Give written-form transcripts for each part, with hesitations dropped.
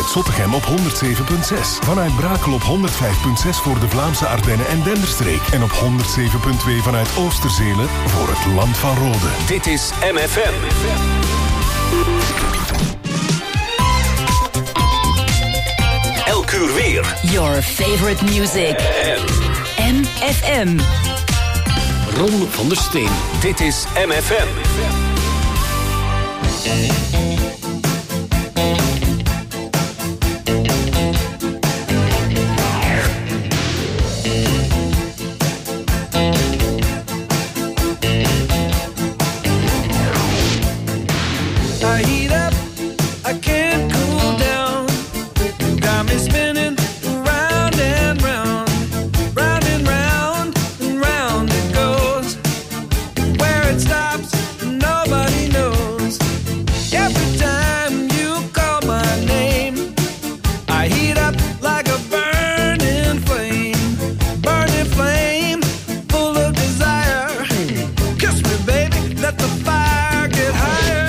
vanuit Zottegem op 107.6. Vanuit Brakel op 105.6 voor de Vlaamse Ardennen en Denderstreek. En op 107.2 vanuit Oosterzelen voor het Land van Rode. Dit is MFM. Elk uur weer. Your favorite music. MFM. Ron van der Steen. Dit is MFM. I heat up, I can't cool down. Got me spinning round and round, round and round, and round it goes. Where it stops, nobody knows. Every time you call my name, I heat up like a burning flame, full of desire. Kiss me, baby, let the fire get higher.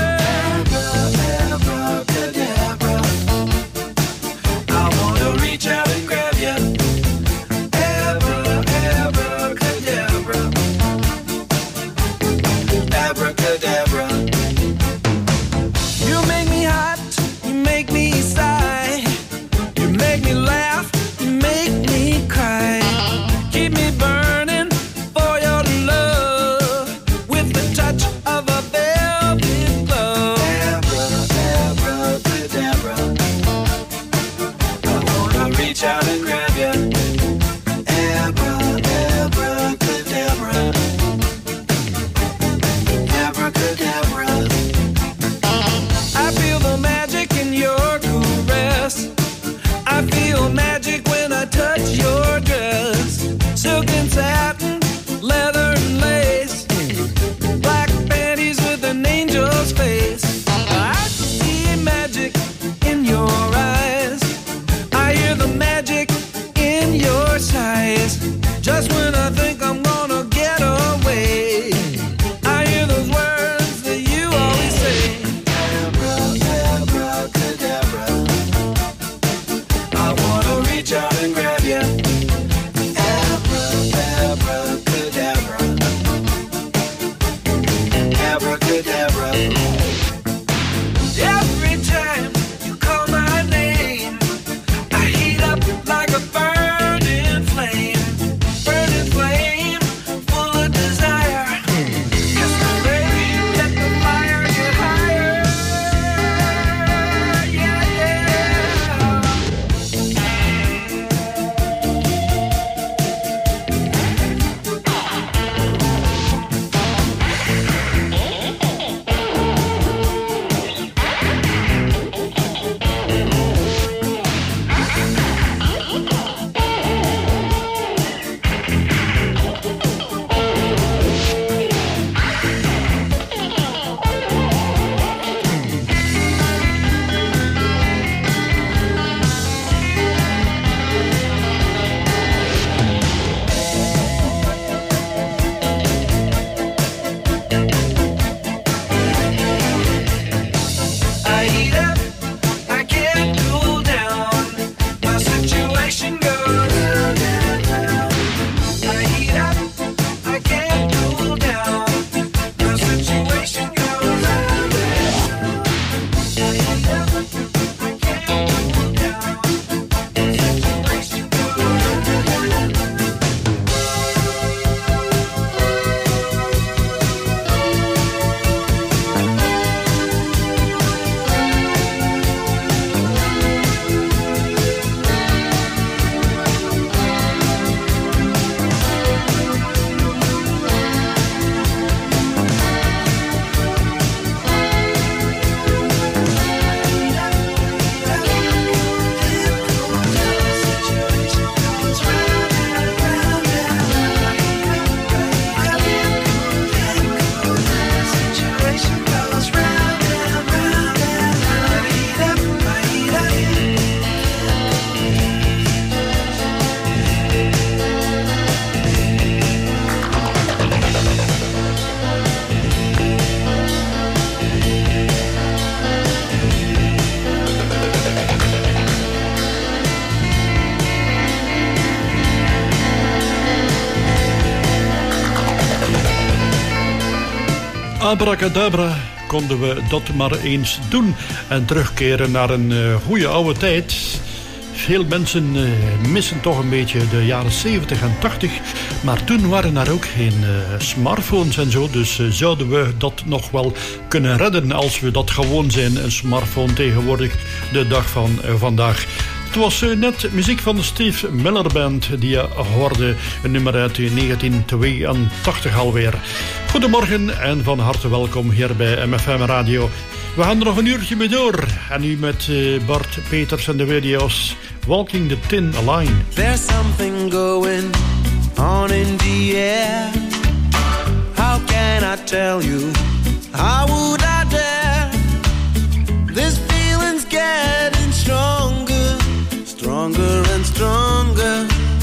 abracadabra konden we dat maar eens doen en terugkeren naar een goede oude tijd. Veel mensen missen toch een beetje de jaren 70 en 80. Maar toen waren er ook geen smartphones en zo. Dus zouden we dat nog wel kunnen redden als we dat gewoon zijn, een smartphone tegenwoordig, de dag van vandaag. Het was net muziek van de Steve Miller Band die je hoorde, een nummer uit 1982 alweer. Goedemorgen en van harte welkom hier bij MFM Radio. We gaan er nog een uurtje mee door. En nu met Bart Peters en de video's Walking the Thin Line. There's something going on in the air. How can I tell you? How would I dare? This feeling's getting stronger, stronger and stronger.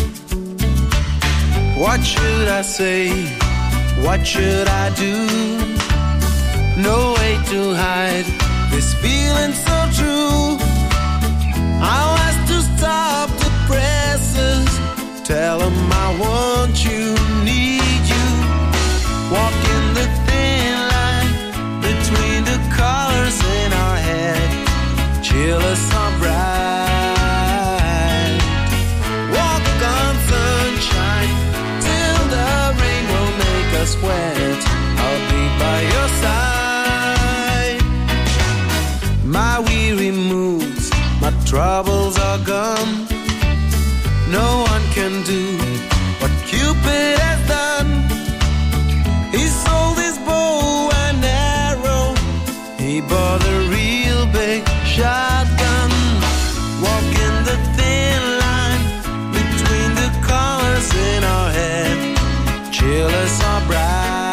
What should I say? What should I do? No way to hide this feeling so true. I'll have to stop the presses. Tell them I want you, need you. Walking the thin line between the colors in our head. Chill us on bright. Walk on sunshine till the rain will make us wet. I'll be by your side. My weary moods, my troubles are gone. No one can do what Cupid has done. He sold his bow and arrow. He bought a real big shotgun. Walking the thin line between the colors in our head. Chill us are bright.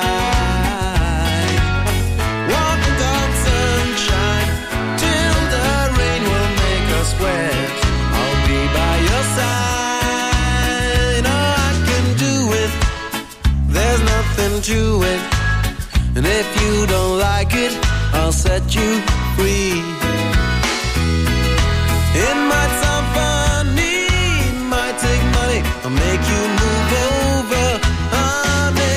Sweat, I'll be by your side. Oh, I can do it. There's nothing to it. And if you don't like it, I'll set you free. It might sound funny, it might take money. I'll make you move over, honey.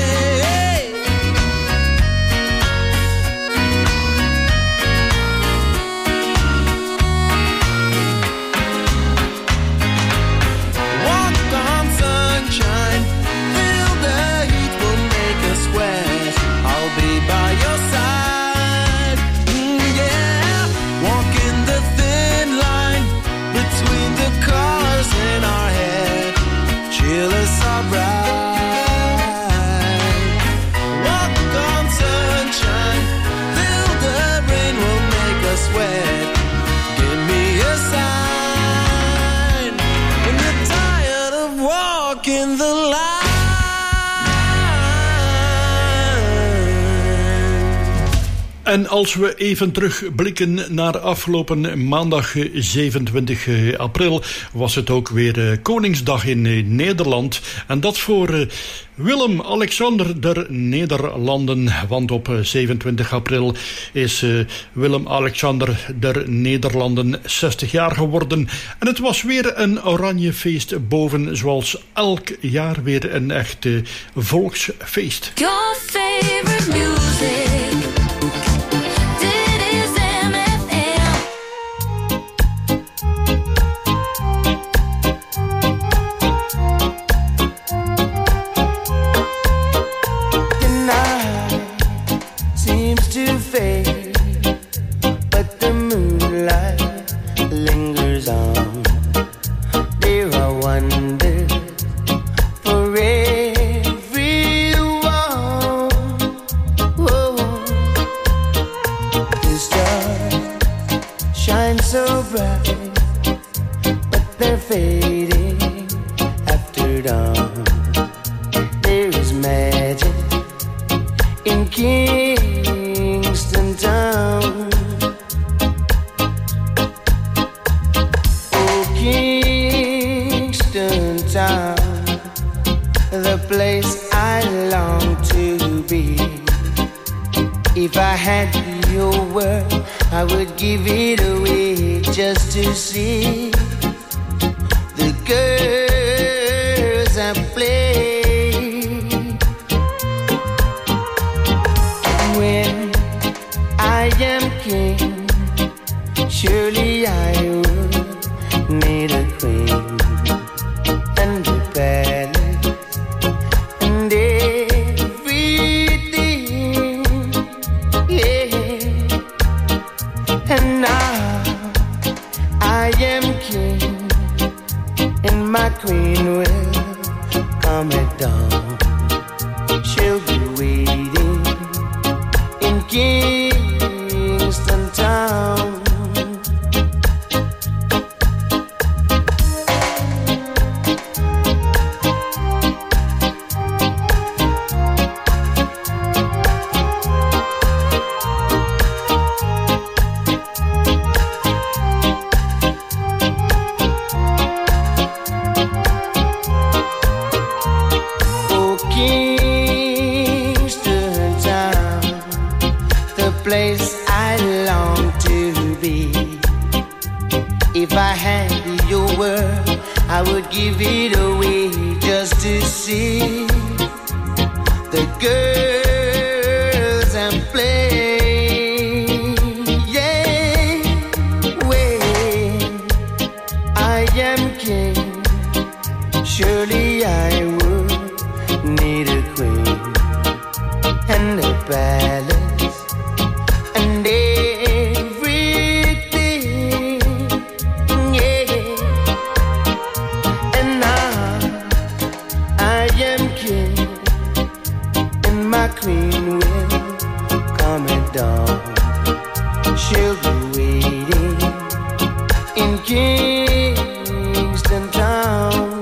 By your side, yeah. Walking the thin line between the cars in our head. Chill us all bright. Walk on sunshine till the rain will make us wet. Give me a sign when you're tired of walking the line. En als we even terugblikken naar afgelopen maandag 27 april... was het ook weer Koningsdag in Nederland. En dat voor Willem-Alexander der Nederlanden. Want op 27 april is Willem-Alexander der Nederlanden 60 jaar geworden. En het was weer een oranje feest boven, zoals elk jaar weer een echt volksfeest. Your favorite music. But the moonlight lingers on. There are wonders for everyone. Whoa. The stars shine so bright, but they're fading after dawn. There is magic in Kingston Town. Oh, Kingston Town, the place I long to be. If I had your word, I would give it away just to see the girls I play. When surely I would need a queen and a palace and everything, yeah. And now I am king and my queen will come at dawn. She'll be waiting in Kingston Town. If I had your word, I would give it away just to see the girls and play. Yeah, when I am king, surely I would need a queen and a palace and queen will come at dawn. She'll be waiting in Kingston Town.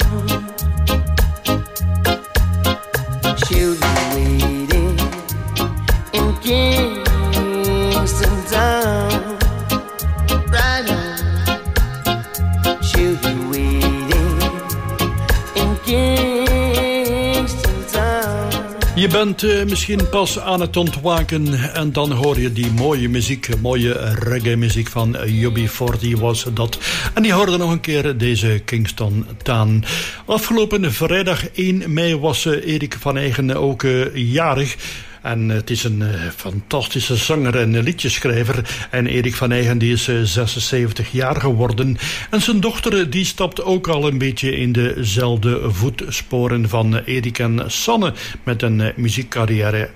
She'll be waiting in Kingston Town. Right now, she'll be waiting in Kingston Town. Je bent misschien pas aan het ontwaken en dan hoor je die mooie muziek, mooie reggae-muziek van UB40 was dat. En die hoorde nog een keer deze Kingston Town. Afgelopen vrijdag 1 mei was Erik van Eygen ook jarig. En het is een fantastische zanger en liedjeschrijver. En Erik van Eygen die is 76 jaar geworden. En zijn dochter die stapt ook al een beetje in dezelfde voetsporen van Erik en Sanne met een muziekcarrière.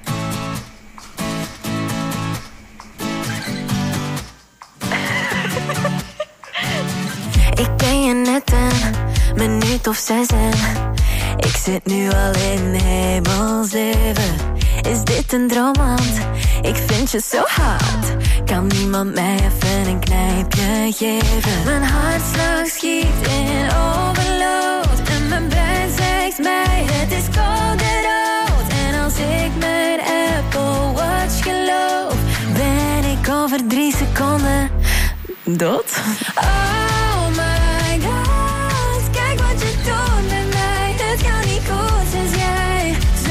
Ik ken je net een minuut of 6 en ik zit nu al in hemelsleven. Is dit een droom, want ik vind je zo hard. Kan niemand mij even een knijpje geven? Mijn hartslag schiet in overload en mijn brein zegt mij het is koude rood. En als ik mijn Apple Watch geloof, ben ik over 3 seconden dood. Oh my god, kijk wat je doet met mij. Het gaat niet goed sinds jij zo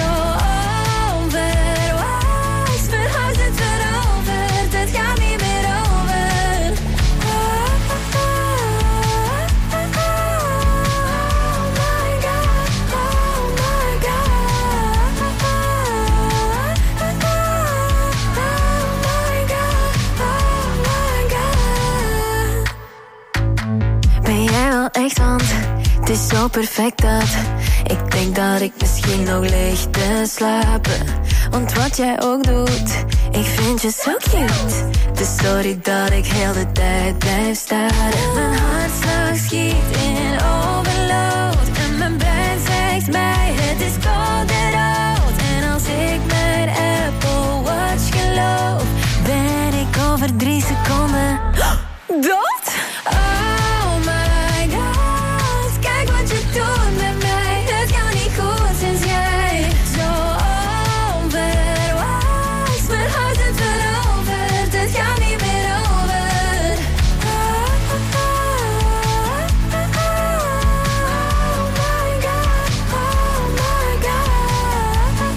onverwachts mijn hart het veroverd. Het gaat niet meer over. Oh my god, oh my god, oh my god. Ben jij wel echt, want het is zo perfect dat ik denk dat ik misschien nog lig te slapen. Want wat jij ook doet, ik vind je zo cute. Dus sorry dat ik heel de tijd blijf staren. Mijn hartslag schiet in overload en mijn brein zegt mij het is koude rood. En als ik mijn Apple Watch geloof, ben ik over 3 seconden dood. Oh my god, kijk wat je doet met mij. Het gaat niet goed sinds jij zo onverwachts mijn hart het veroverd. Het gaat niet meer over. Oh my god, oh my god, oh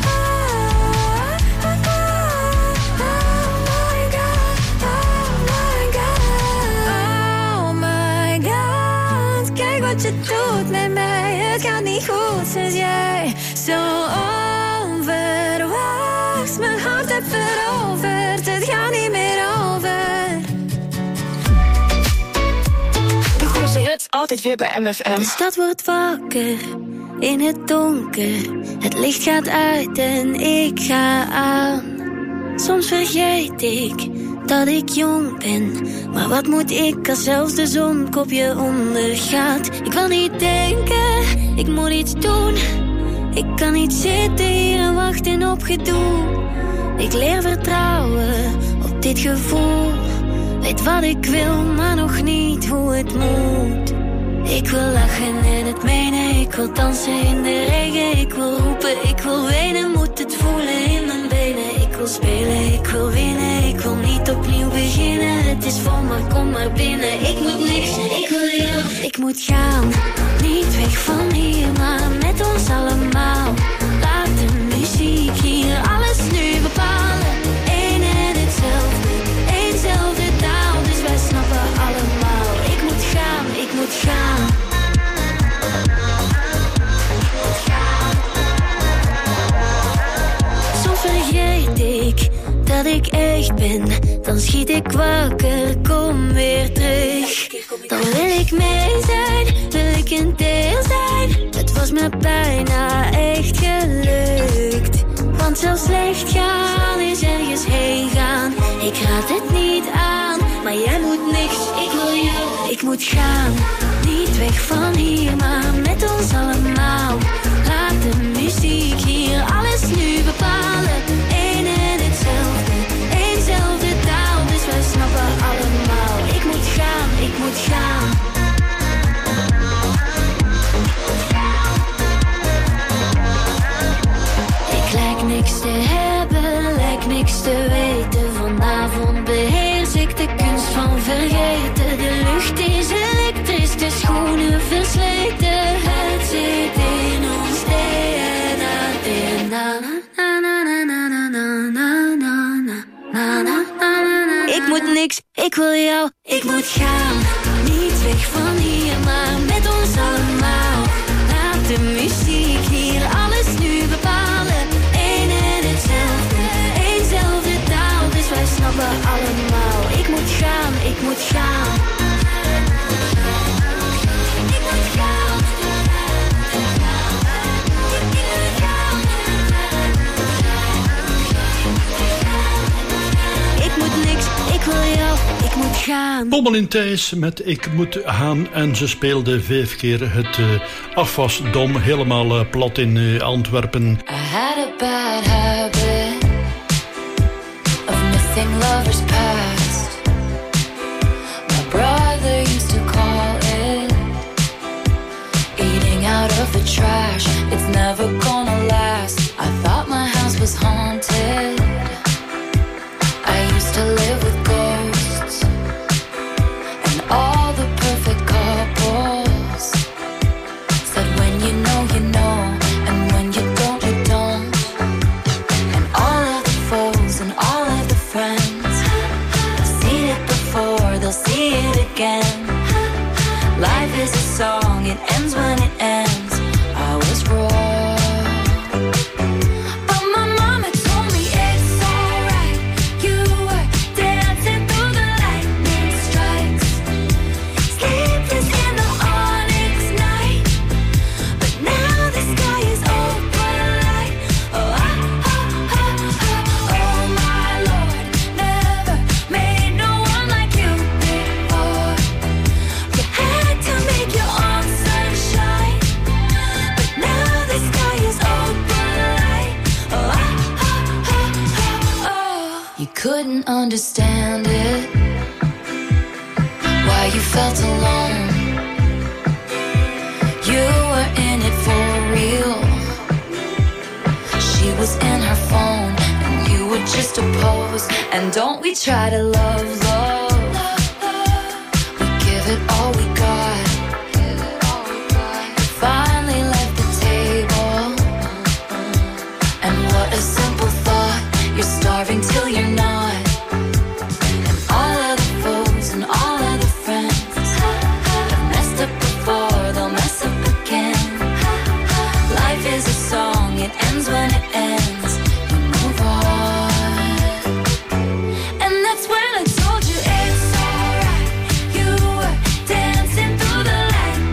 my god, oh my god, kijk wat je doet met mij. Het gaat niet goed sinds jij zo onverwachts mijn hart hebt veroverd. Het gaat niet meer over. altijd weer bij MFM. De stad wordt wakker in het donker. Het licht gaat uit en ik ga aan. Soms vergeet ik dat ik jong ben. Maar wat moet ik als zelfs de zon kopje ondergaat? Ik wil niet denken, ik moet iets doen. Ik kan niet zitten hier en wachten op gedoe. Ik leer vertrouwen op dit gevoel. Weet wat ik wil, maar nog niet hoe het moet. Ik wil lachen en het menen. Ik wil dansen in de regen. Ik wil roepen, ik wil wenen. Moet het voelen in mijn benen. Ik wil spelen, ik wil winnen. Ik wil niet opnieuw beginnen. Het is vol, maar kom maar binnen. Ik moet niks, ik wil jou. Ik moet gaan, niet weg van hier, maar met ons allemaal. Laat de muziek hier alles nu bepalen. Eén en hetzelfde, éénzelfde taal. Dus wij snappen allemaal. Ik moet gaan, ik moet gaan. Soms vergeet ik dat ik echt ben. Dan schiet ik wakker, kom weer terug. Dan wil ik mee zijn, wil ik een deel zijn. Het was me bijna echt gelukt. Want zelfs slecht gaan is ergens heen gaan. Ik raad het niet aan, maar jij moet niks. Ik wil jou, ik moet gaan. Niet weg van hier, maar met ons allemaal. Laat de muziek hier alles nu bepalen. Eén en hetzelfde, éénzelfde taal. Dus wij snappen allemaal. Ik moet gaan, ik moet gaan. Ik lijk niks te hebben, lijk niks te weten. Vanavond beheers ik de kunst van vergeten. De lucht is elektrisch, de schoenen versleten. Het zit in ons DNA, DNA. Ik moet niks, ik wil jou, ik moet gaan. Niet weg van hier, maar met ons allemaal. Laat de muziek hier alles nu bepalen. Eén en hetzelfde, éénzelfde taal. Dus wij snappen allemaal. Ik moet gaan, ik moet gaan. Ik moet gaan. Ik moet niks, ik wil jou, ik moet gaan. Bommel in Thijs met Ik moet gaan. En ze speelde 5 keer het afwasdom helemaal plat in Antwerpen. I had a bad habit of missing lovers past. My brother used to call it eating out of the trash. It's never gonna last. I thought my house was haunted. I used to live with ghosts and all the perfect couples said when you know, and when you don't, you don't. And all of the foes and all of the friends have seen it before, they'll see it again. Life is a song, it ends when it ends. I was wrong. Couldn't understand it, why you felt alone. You were in it for real. She was in her phone and you were just a pose. And don't we try to love, love. We give it all we got. Finally left the table. And what a simple thought. You're starving till you're not. And all of the foes and all of the friends have messed up before, they'll mess up again. Life is a song, it ends when it ends. You move on. And that's when I told you it's alright. You were dancing through the light.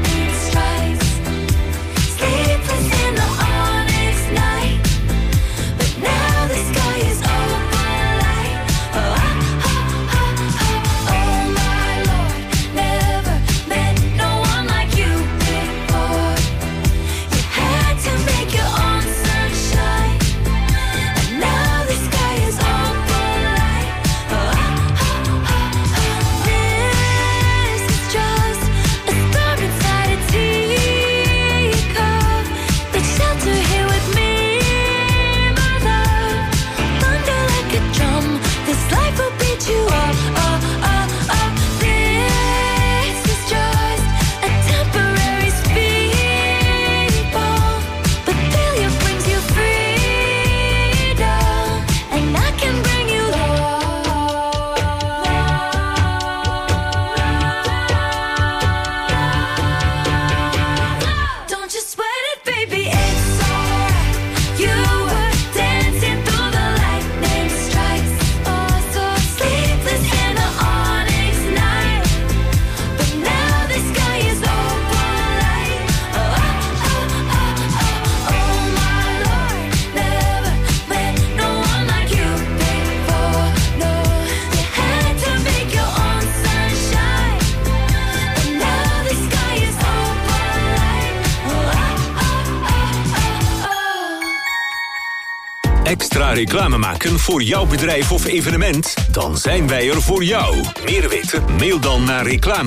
ga reclame maken voor jouw bedrijf of evenement? Dan zijn wij er voor jou. Meer weten? Mail dan naar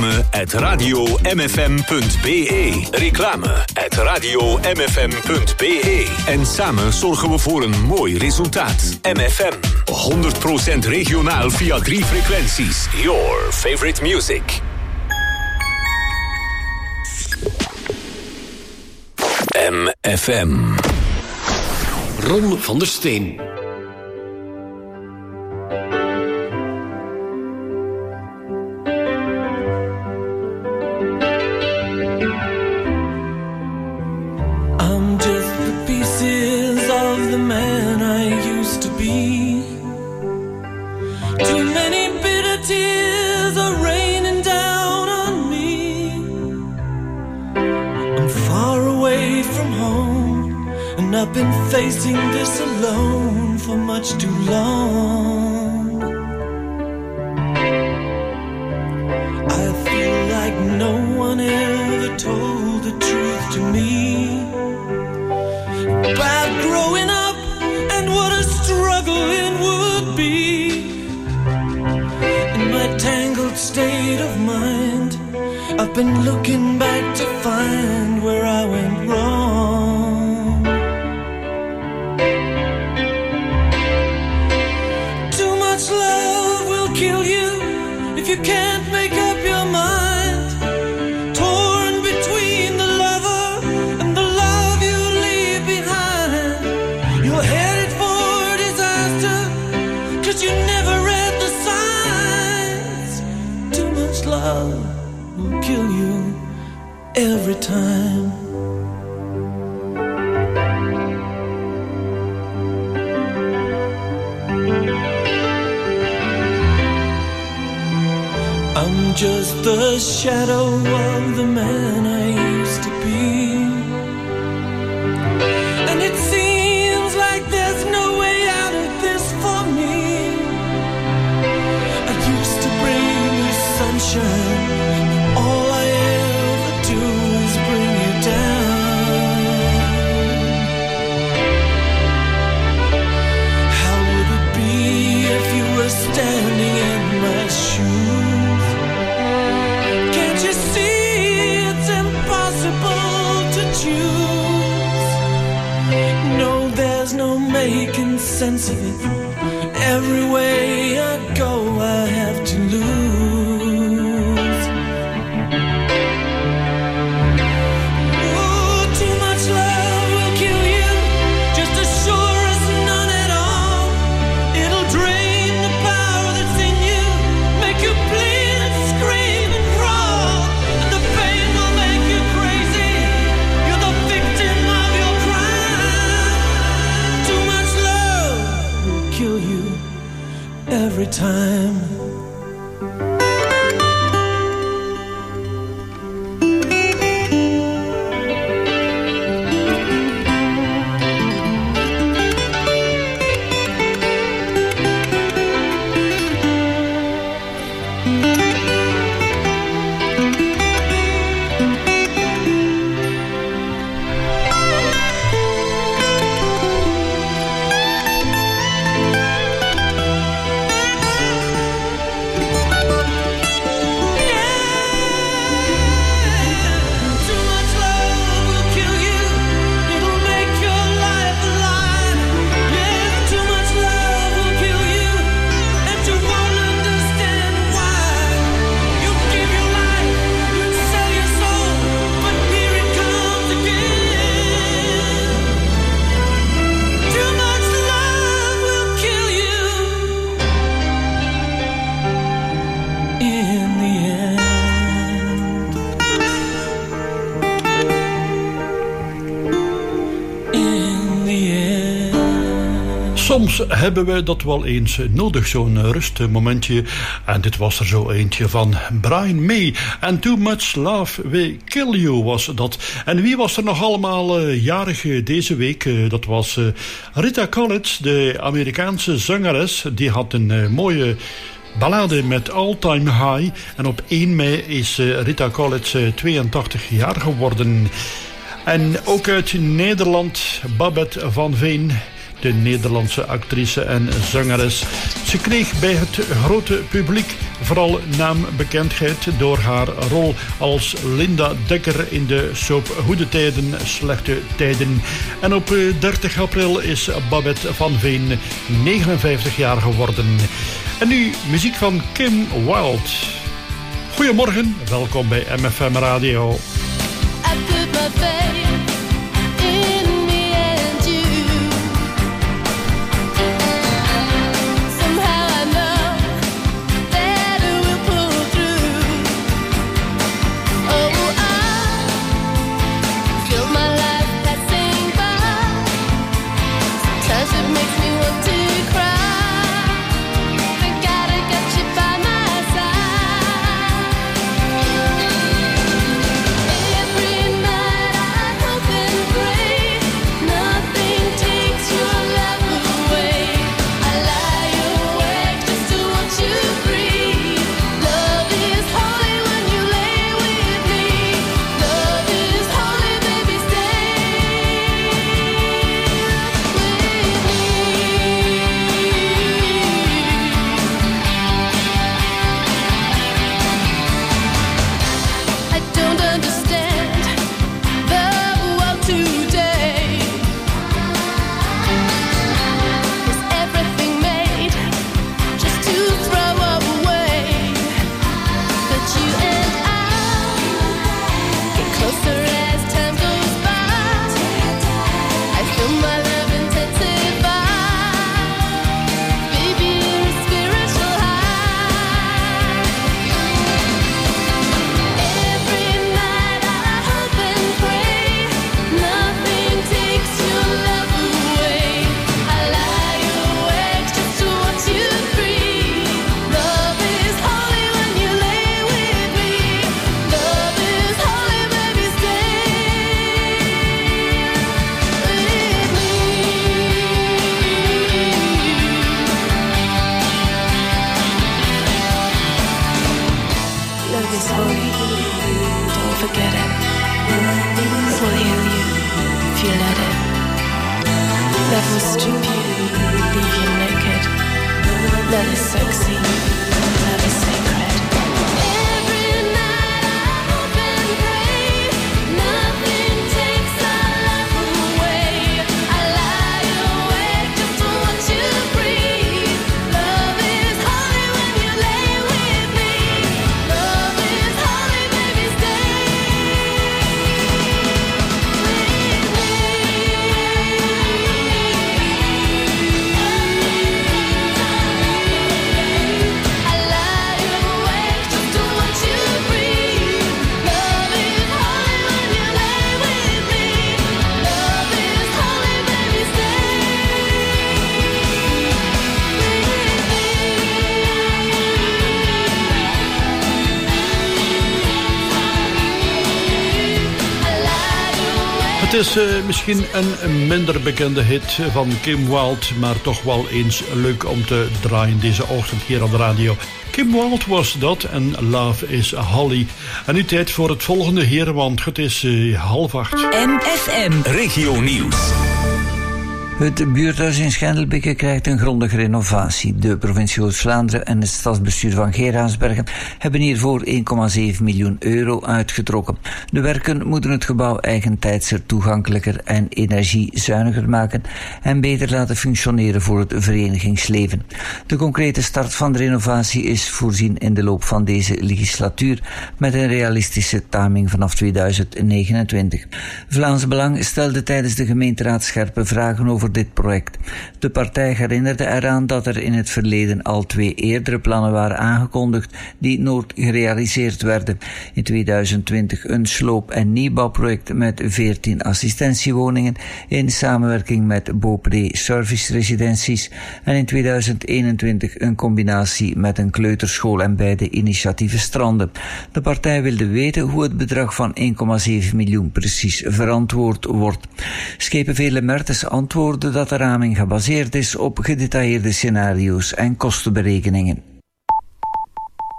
reclame@radiomfm.be. Reclame@radiomfm.be. En samen zorgen we voor een mooi resultaat. MFM. 100% regionaal via 3 frequenties. Your favorite music. MFM. Ron van der Steen. I'm just the pieces of the man I used to be. Too many bitter tears are raining down on me. I'm far away from home, and I've been facing this alone for much too long. I feel like no one ever told the truth to me about growing up and what a struggle it would be. In my tangled state of mind, I've been looking back to find where I went wrong. Too much love will kill you if you can't make up your mind. Torn between the lover and the love you leave behind. You're headed for disaster, 'cause you never read the signs. Too much love will kill you every time. I'm just the shadow of the man I used to be. And it seems like there's no way out of this for me. I used to bring you sunshine, all I ever do is bring you down. How would it be if you were standing in my shoes? Can't you see it's impossible to choose? No, there's no making sense of it. Every way I go, I have to lose. Oh, too much love will kill you, just as sure as none at all. It'll drain the power that's in you, make you bleed and scream and crawl. And the pain will make you crazy. You're the victim of your crime. Too much love will kill you every time. Too much love will kill you. It'll make your life a lie. Yeah, too much love will kill you, and you won't understand why. You give your life, you sell your soul, but here it comes again. Too much love will kill you in the end. In the end. Soms hebben we dat wel eens nodig, zo'n rustmomentje. En dit was er zo eentje van Brian May. And Too Much Love Will Kill You was dat. En wie was er nog allemaal jarig deze week? Dat was Rita Collins, de Amerikaanse zangeres. Die had een mooie ballade met All Time High. En op 1 mei is Rita Collins 82 jaar geworden. En ook uit Nederland, Babette van Veen. de Nederlandse actrice en zangeres. Ze kreeg bij het grote publiek vooral naambekendheid door haar rol als Linda Dekker in de soap Goede Tijden, Slechte Tijden. En op 30 april is Babette van Veen 59 jaar geworden. En nu muziek van Kim Wilde. Goedemorgen, welkom bij MFM Radio. Het is misschien een minder bekende hit van Kim Wilde, maar toch wel eens leuk om te draaien deze ochtend hier op de radio. Kim Wilde was dat en Love is Holly. En nu tijd voor het volgende, heren, want het is 7:30. MFM Regio Nieuws. Het buurthuis in Schendelbeke krijgt een grondige renovatie. De provincie Oost-Vlaanderen en het stadsbestuur van Geraardsbergen hebben hiervoor €1,7 miljoen uitgetrokken. De werken moeten het gebouw eigentijdser, toegankelijker en energiezuiniger maken en beter laten functioneren voor het verenigingsleven. De concrete start van de renovatie is voorzien in de loop van deze legislatuur met een realistische timing vanaf 2029. Vlaams Belang stelde tijdens de gemeenteraad scherpe vragen over dit project. De partij herinnerde eraan dat er in het verleden al 2 eerdere plannen waren aangekondigd die nooit gerealiseerd werden. In 2020 een sloop- en nieuwbouwproject met 14 assistentiewoningen in samenwerking met Beaupré Service Residenties en in 2021 een combinatie met een kleuterschool en beide initiatieven stranden. De partij wilde weten hoe het bedrag van 1,7 miljoen precies verantwoord wordt. Schepenvele Mertens antwoordde dat de raming gebaseerd is op gedetailleerde scenario's en kostenberekeningen.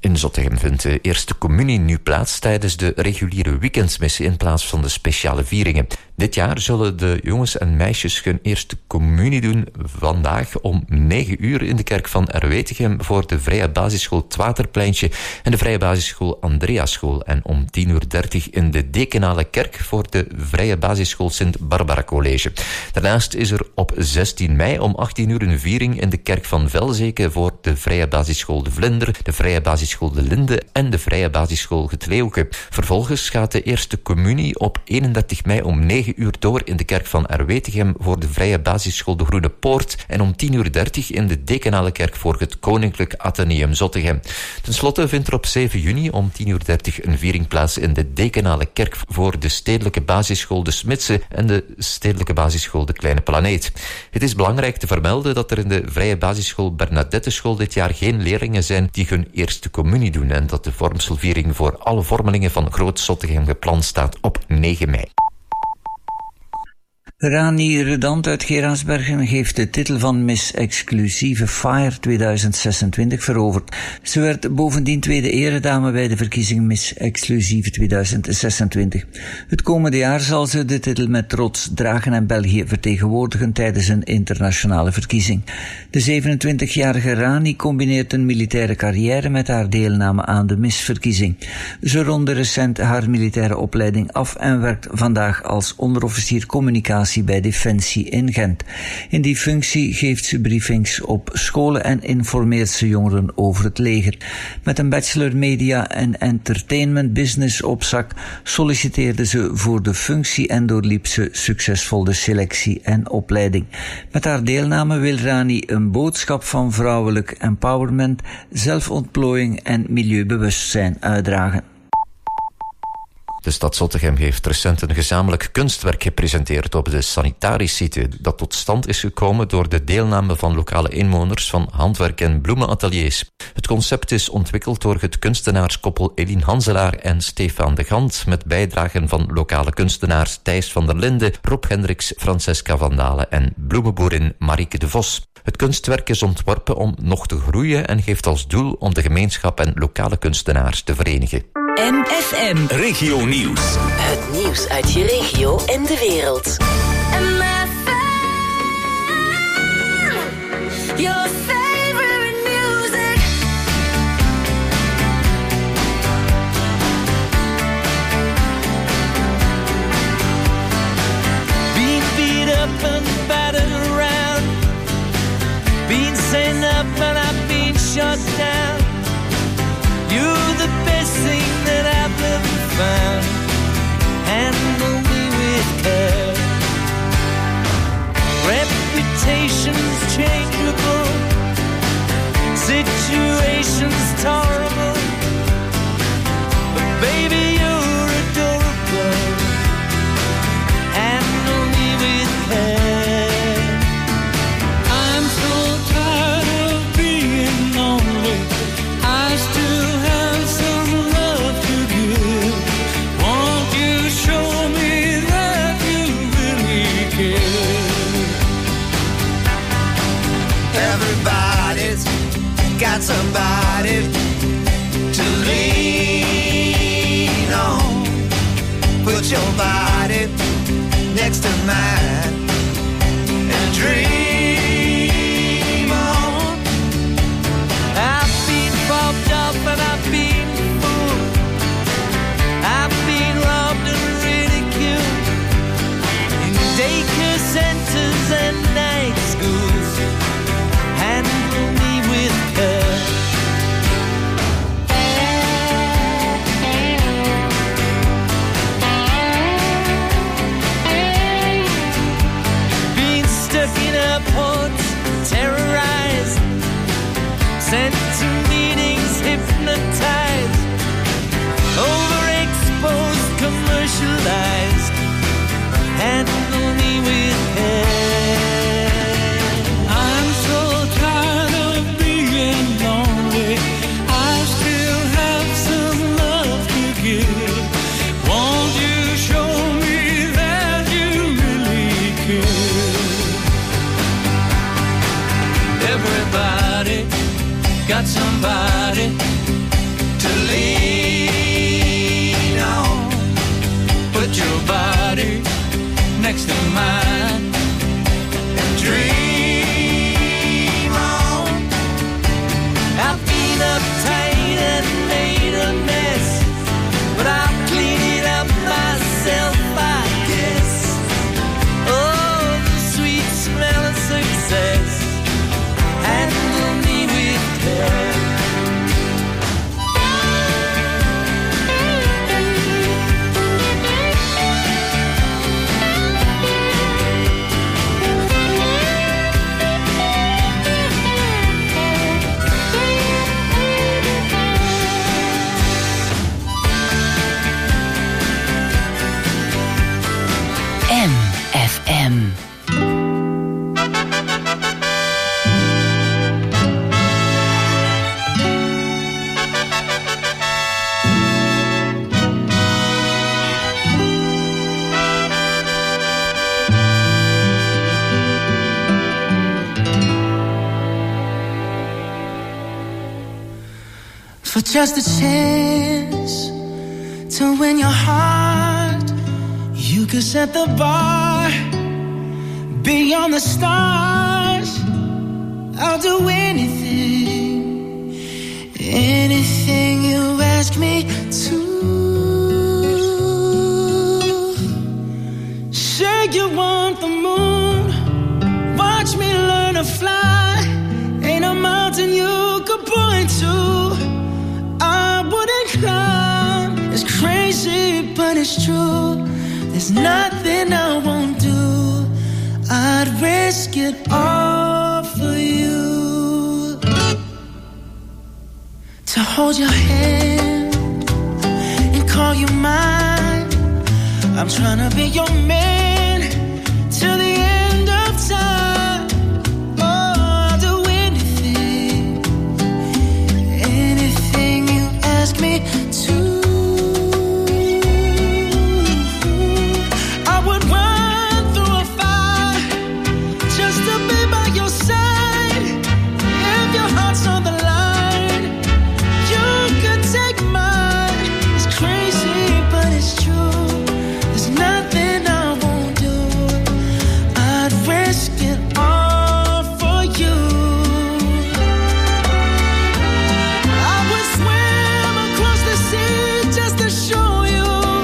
In Zottegem vindt de eerste communie nu plaats tijdens de reguliere weekendsmissen in plaats van de speciale vieringen. Dit jaar zullen de jongens en meisjes hun eerste communie doen vandaag om 9 uur in de kerk van Erwetegem voor de Vrije Basisschool Het Waterpleintje en de Vrije Basisschool Andreaschool en om 10:30 in de Dekenale Kerk voor de Vrije Basisschool Sint Barbara College. Daarnaast is er op 16 mei om 18 uur een viering in de kerk van Velzeke voor de Vrije Basisschool De Vlinder, de Vrije Basisschool De Linde en de Vrije Basisschool Het Leeuwke. Vervolgens gaat de eerste communie op 31 mei om 9 uur door in de kerk van Erwetegem voor de Vrije Basisschool De Groene Poort en om 10:30 in de Dekenale Kerk voor het Koninklijk Atheneum Zottegem. Ten slotte vindt er op 7 juni om 10:30 een viering plaats in de Dekenale Kerk voor de Stedelijke Basisschool De Smitse en de Stedelijke Basisschool De Kleine Planeet. Het is belangrijk te vermelden dat er in de Vrije Basisschool Bernadetteschool dit jaar geen leerlingen zijn die hun eerste communie doen en dat de vormselviering voor alle vormelingen van Groot Zottegem gepland staat op 9 mei. Rani Redant uit Geraardsbergen heeft de titel van Miss Exclusieve Fire 2026 veroverd. Ze werd bovendien tweede eredame bij de verkiezing Miss Exclusieve 2026. Het komende jaar zal ze de titel met trots dragen en België vertegenwoordigen tijdens een internationale verkiezing. De 27-jarige Rani combineert een militaire carrière met haar deelname aan de Miss-verkiezing. Ze ronde recent haar militaire opleiding af en werkt vandaag als onderofficier communicatie bij Defensie in Gent. In die functie geeft ze briefings op scholen en informeert ze jongeren over het leger. Met een bachelor media en entertainment business op zak solliciteerde ze voor de functie en doorliep ze succesvol de selectie en opleiding. Met haar deelname wil Rani een boodschap van vrouwelijk empowerment, zelfontplooiing en milieubewustzijn uitdragen. De stad Zottegem heeft recent een gezamenlijk kunstwerk gepresenteerd op de Sanitarisite, dat tot stand is gekomen door de deelname van lokale inwoners van handwerk- en bloemenateliers. Het concept is ontwikkeld door het kunstenaarskoppel Eline Hanselaar en Stefan de Gant, met bijdragen van lokale kunstenaars Thijs van der Linde, Rob Hendricks, Francesca van Dalen en bloemenboerin Marieke de Vos. Het kunstwerk is ontworpen om nog te groeien en heeft als doel om de gemeenschap en lokale kunstenaars te verenigen. MFM Regio Nieuws. Het nieuws uit je regio en de wereld. Your favorite music. Being beat up and battered around, being sent up and I've been shut down. You're the best thing that I've ever found. Handle me with care. Reputation's changeable, situation's tolerable, but baby you're adorable. Handle me with care. I'm so tired of being lonely. I still have some love to give. Won't you show me that you really care? Everybody's got somebody to lean on. Put your body next to mine and dream on. I've been bumped up and I've been fooled. I've been robbed and ridiculed in daycare centers and night schools. Handle me with care. Being stuck in airports, terrorized, sent to meetings, hypnotized, overexposed, commercialized. Handle me with care. I'm so tired of being lonely. I still have some love to give. Won't you show me that you really care? Everybody got somebody for just a chance to win your heart. You could set the bar beyond the stars. I'll do anything, anything you ask me to. Say you want the moon, watch me learn to fly. Ain't a mountain you could point to I wouldn't climb. It's crazy, but it's true. There's nothing I won't do. I'd risk it all for you. To hold your hand and call you mine. I'm trying to be your man till the end of time. Oh, I'll do anything, anything you ask me to. I would run through a fire just to be by your side. If your heart's on the line, you could take mine. It's crazy, but it's true. There's nothing I won't do. I'd risk it all for you. I would swim across the sea just to show you.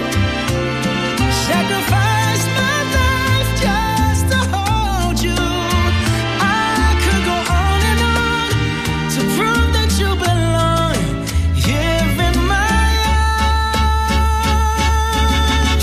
Sacrifice my life just to hold you. I could go on and on to prove that you belong here in my arms.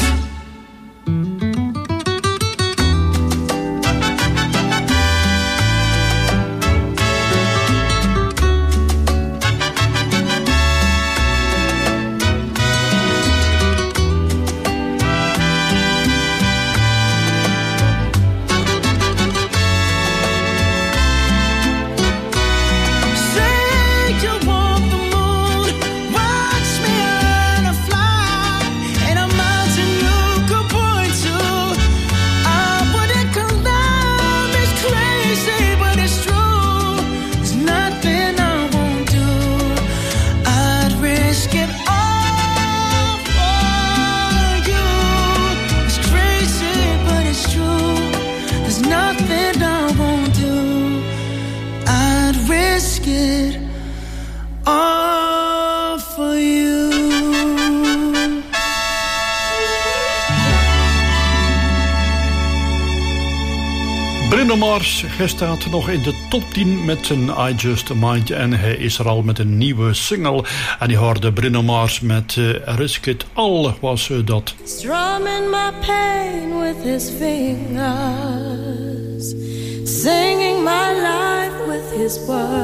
Say you want the moon, watch me learn to fly. Ain't a mountain you could point to I wouldn't climb. It's crazy, but it's true. There's nothing I won't do. I'd risk it all for you. It's crazy, but it's true. There's nothing I won't do. I'd risk it all for you. Bruno Mars, hij staat nog in de top 10 met zijn I Just Mind. En hij is er al met een nieuwe single. En die hoorde Bruno Mars met Risk It All was dat. Strumming my pain with his fingers, singing my life with his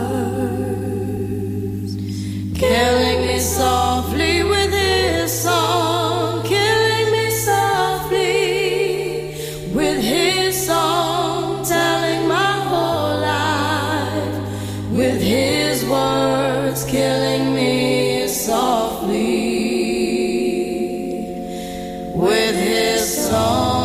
words, killing me softly with his song, killing me softly with his song, telling my whole life with his words, killing me softly with his song.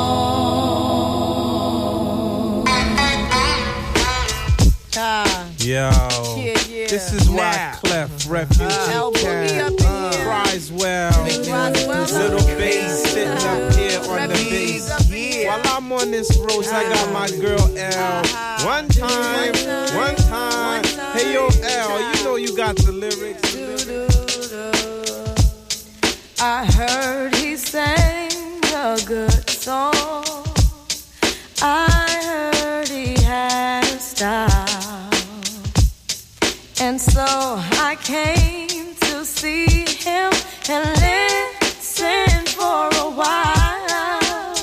Yo, this is why Clef, Refugee Cat, Criswell, Little Bass sitting up here on the bass. While I'm on this road, I got my girl L. One time, hey yo L, you know you got the lyrics. I heard he sang a good song. I heard he had a style. And so I came to see him and listen for a while.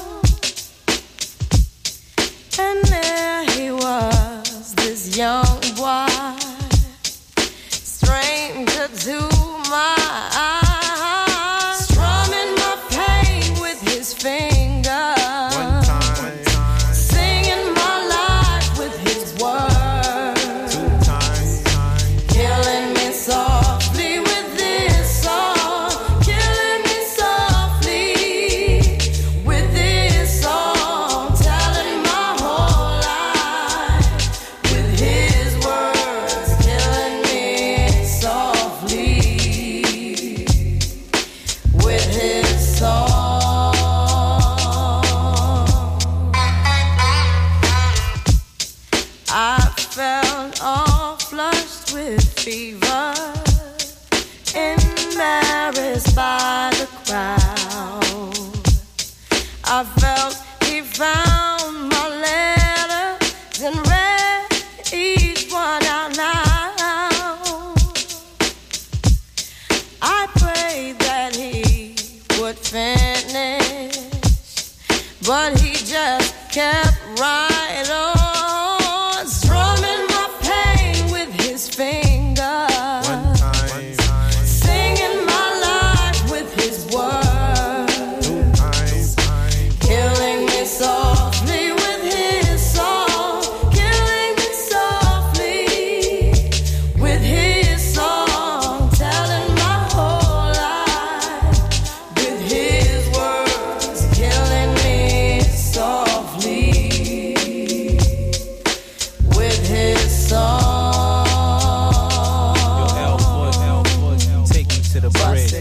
And there he was, this young boy, stranger to my eyes, strumming my pain with his fingers. One time, Singing my life with his words. two times, Killing me softly with this song. Killing noticed by the crowd. I felt he found my letters and read each one out loud. I prayed that he would finish, but he just kept right on, strumming my pain with his fingers. One time, singing my life with his words. two times, Killing me softly with his song. Killing me softly with his song. Telling my whole life with his words. Killing me softly with his song. take me to the bridge.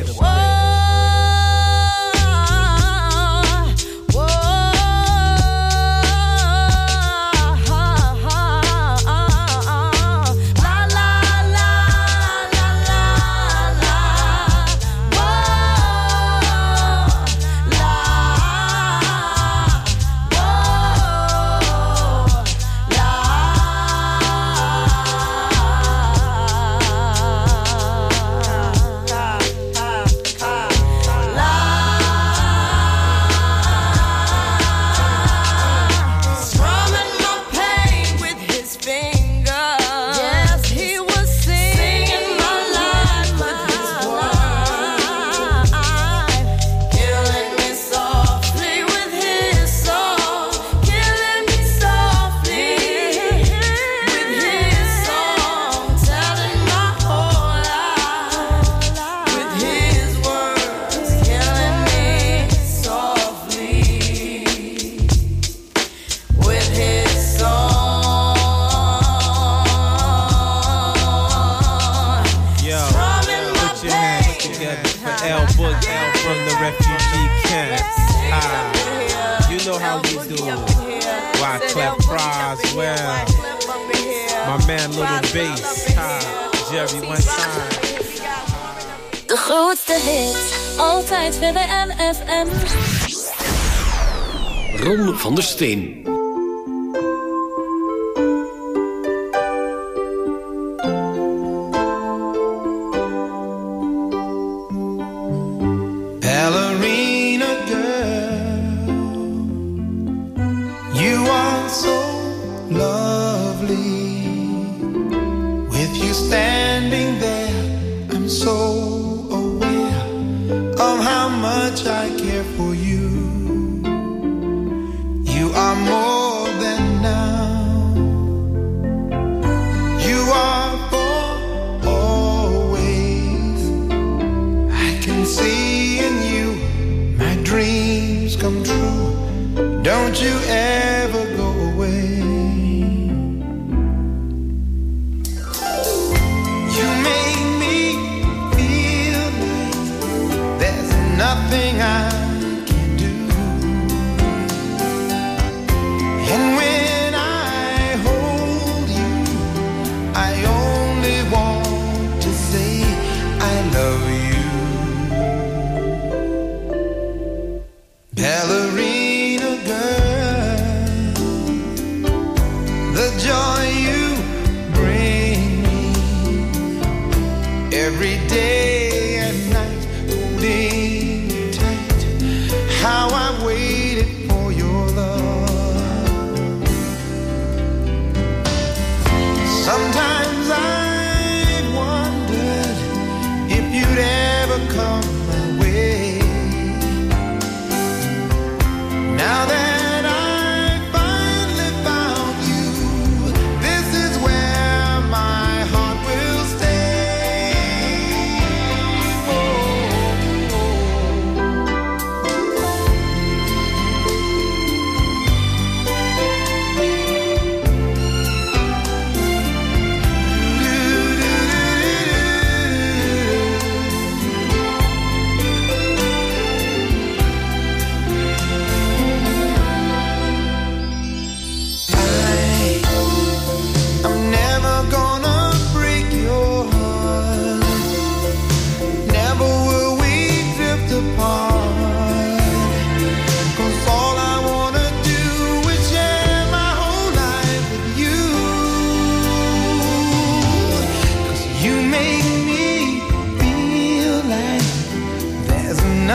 Strumming my pain with his fingers. Yes, he was singing my life with his words. Killing me softly with his song. Killing me softly with his song. Telling my whole life with his words. Killing me softly with his song. Yo, Strumming my put your hands together for El Boogie from the refugee camps. You know how we do. Wyclef Croswell, my man Little Bass, Jerry one time. De grootste hits, altijd bij de MFM. Ron van der Steen. Ballerina girl, you are so lovely. With you standing there, I'm so aware of how much I care for you. You are more than now. You are for always. I can see in you my dreams come true. Don't you ever go away. You make me feel like there's nothing I can do. And when I hold you, I only want to say I love you. Ballerina girl, the joy you bring me every day and night, holding you tight. How I waited for your love. Sometimes I've wondered if you'd ever come my way. Now that I finally found you, this is where my heart will stay.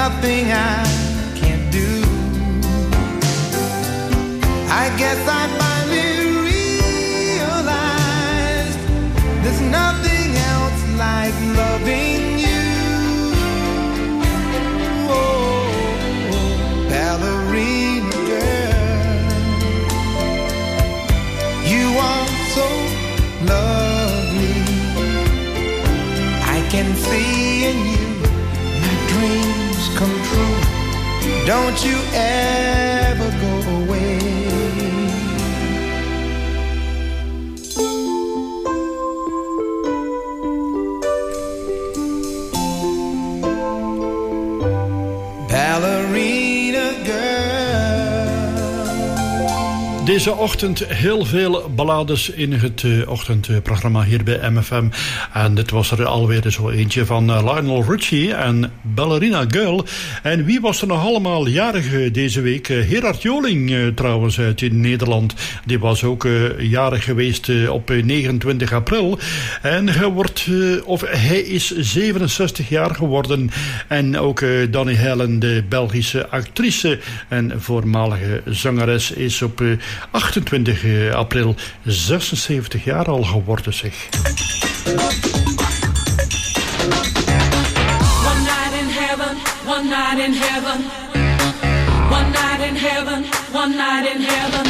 nothing I can't do. I guess I finally realized there's nothing else like loving you. Oh, ballerina girl, you are so lovely. I can see in you my dreams come true. Don't you ever go away. Ballerina girl. Deze ochtend heel veel ballades in het ochtendprogramma hier bij MFM. En dit was er alweer zo eentje van Lionel Richie en Ballerina Girl. En wie was er nog allemaal jarig deze week? Gerard Joling trouwens uit Nederland. Die was ook jarig geweest op 29 april. En hij is 67 jaar geworden. En ook Danny Helen, de Belgische actrice en voormalige zangeres, is op 28 april 76 jaar al geworden, zeg. One night in heaven, one night in heaven. One night in heaven, one night in heaven.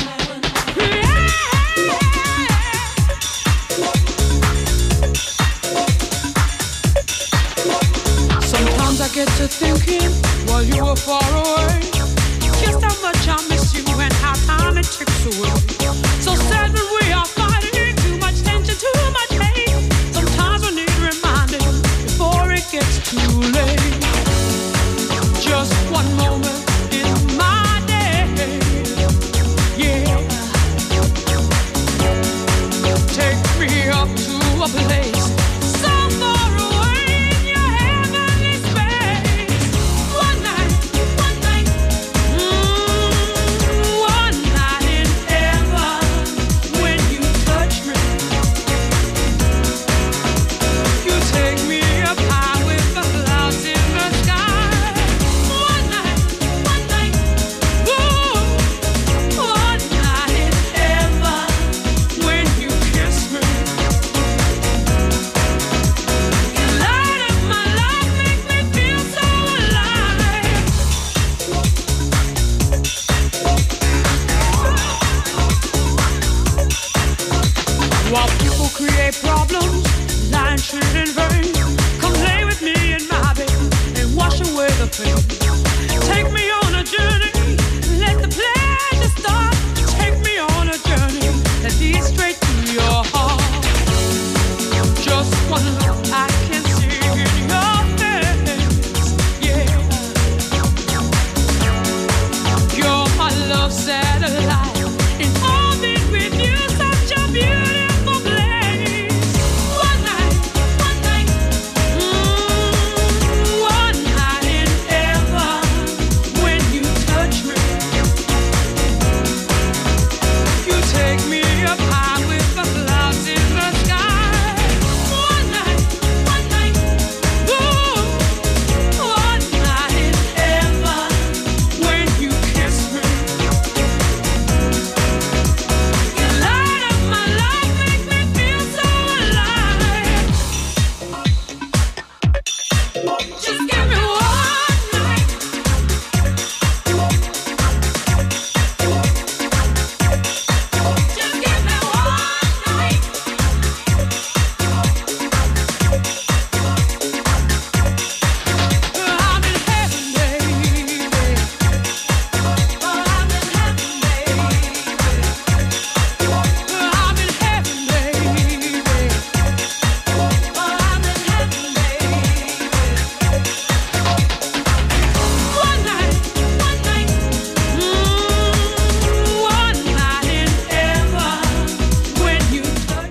Sometimes I get to thinking while you were far away, just how much I miss you and how time it ticks away. So sad when we are fighting, too much tension, too much hate. Sometimes we need reminding before it gets too late. Just one moment in my day, yeah. Take me up to a place so far away in your heavenly space. One night, one night, one night in heaven. When you touch me, you take me up high with the clouds in the sky. One night, one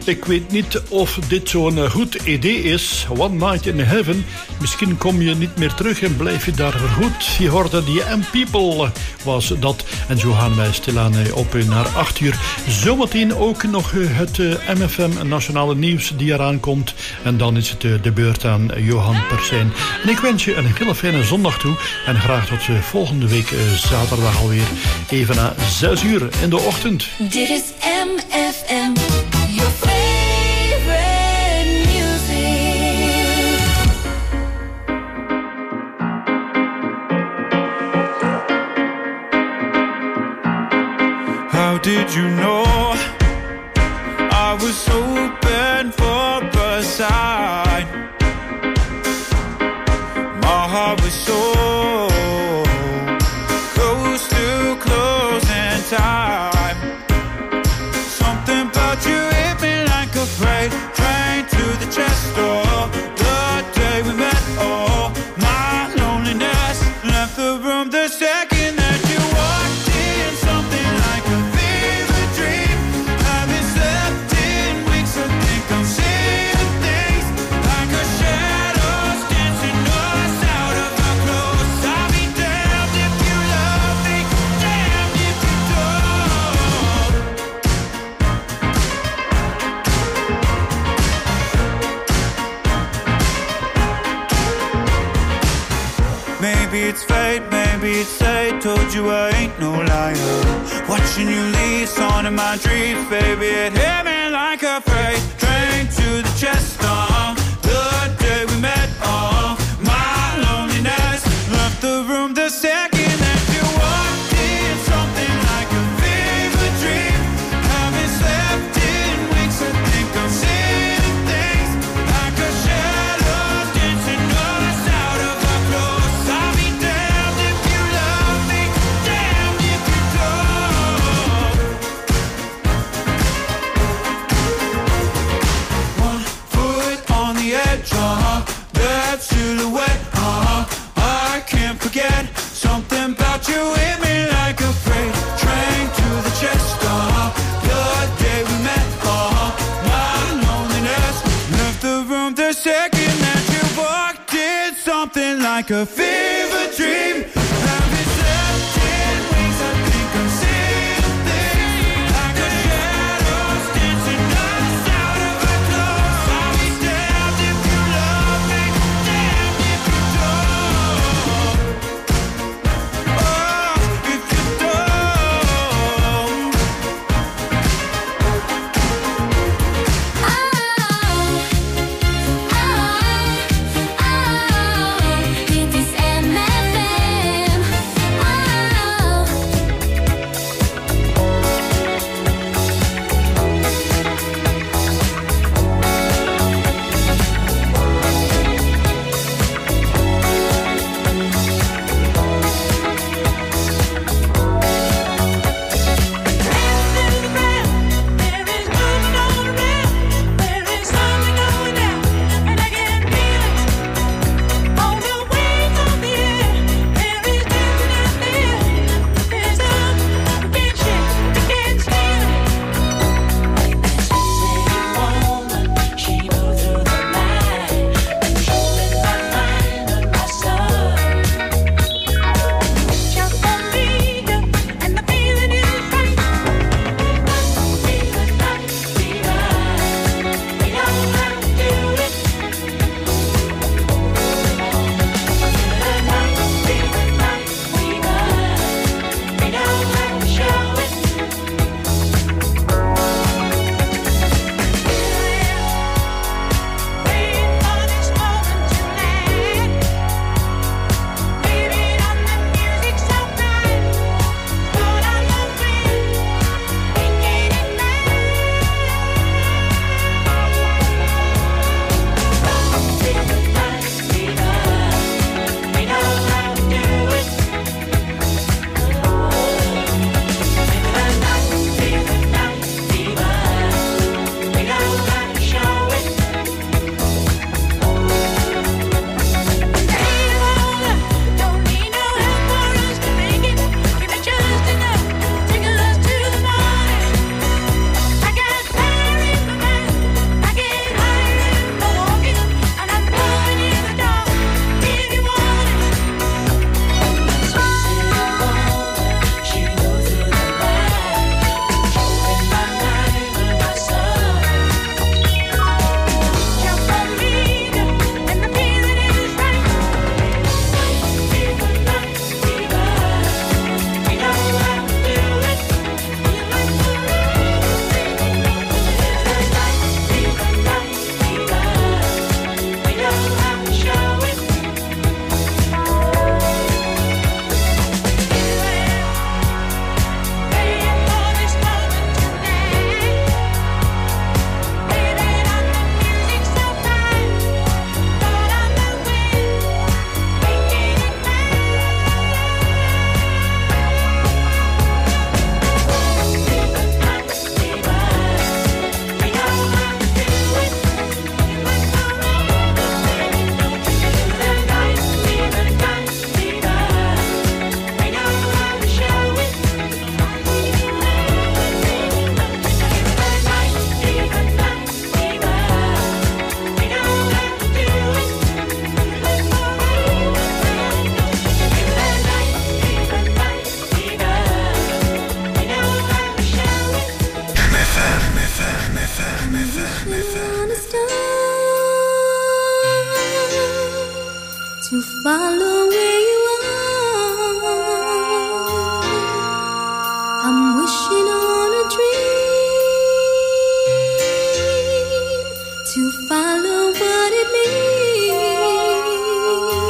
Ik weet niet of dit zo'n goed idee is. One Night in Heaven. Misschien kom je niet meer terug en blijf je daar voorgoed. Je hoorde die M-People was dat. En zo gaan wij stilaan op naar 8 uur. Zometeen ook nog het MFM Nationale Nieuws die eraan komt. En dan is het de beurt aan Johan Persijn. En ik wens je een hele fijne zondag toe. En graag tot volgende week zaterdag alweer. Even na 6 uur in de ochtend. Dit is MFM. Your favorite music. How did you know I was open for a sign? My heart was so close to closing time. Something about you hit me like a freight train to the chest door. The day we met, oh, my loneliness left the room the second that you walked in. Something like a fever dream. Haven't slept in weeks, I think I'm seeing things like a shadows dancing us out of our clothes. I'll be damned if you love me, damned if you don't. Maybe it's fate, maybe it's fate. Told you I ain't no liar. Watching you leave, on in my dreams, baby. It hit me like a freight train to the chest. The day we met, my loneliness left the room the second that you walked in. Something like a fever dream. Haven't slept in weeks, I think I'm seeing things like a shadow dancing us out of our clothes. I'll be damned if you love me, damned if you don't. One foot on the edge, that silhouette, I can't forget. Something about you hit me like a freight train to the chest. The day we met, my loneliness left the room the second that you walked in. Something like a fever dream. Haven't slept in weeks, I think I'm seeing things like a shadows dancing us out of our clothes. I'll be damned if you love me, damned if you don't. Oh, if you don't. Dit is MFM. to follow it.